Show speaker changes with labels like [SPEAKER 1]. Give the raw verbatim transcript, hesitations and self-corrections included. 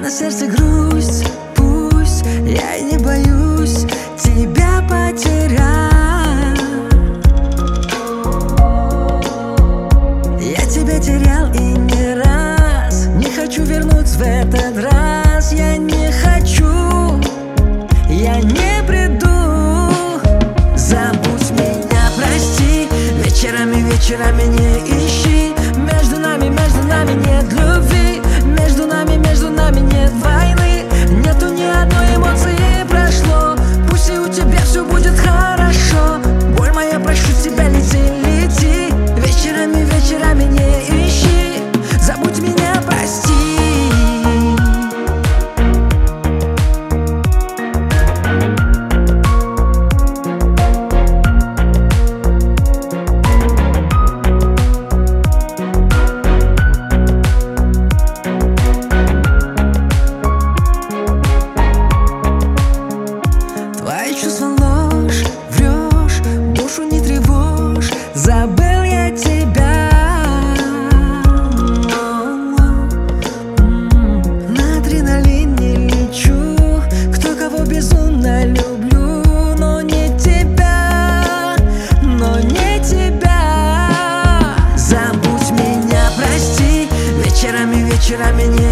[SPEAKER 1] на сердце грусть, пусть я и не боюсь тебя потерять. Я тебя терял и не раз, не хочу вернуться в этот раз. Я не хочу, я не приду. Забудь меня, прости, вечерами, вечерами не ищи. Между нами, между нами нет любви. Между нами, между нами нет войны. Нету ни одной эмоции, прошло. Пусть и у тебя все будет хорошо. Боль моя, прошу тебя, лети, лети. Вечерами, вечерами не ищи. Забудь меня, прости. Чувства ложь, врешь, душу не тревожь. Забыл я тебя. На адреналине лечу, кто кого безумно люблю. Но не тебя, но не тебя. Забудь меня, прости, вечерами, вечерами не